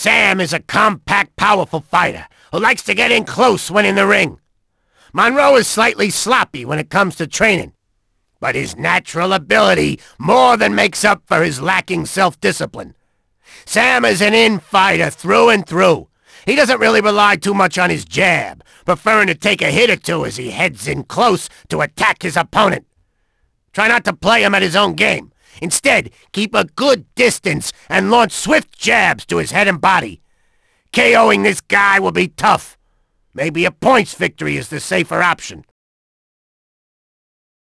Sam is a compact, powerful fighter who likes to get in close when in the ring. Monroe is slightly sloppy when it comes to training, but his natural ability more than makes up for his lacking self-discipline. Sam is an in-fighter through and through. He doesn't really rely too much on his jab, preferring to take a hit or two as he heads in close to attack his opponent. Try not to play him at his own game. Instead, keep a good distance and launch swift jabs to his head and body. KOing this guy will be tough. Maybe a points victory is the safer option.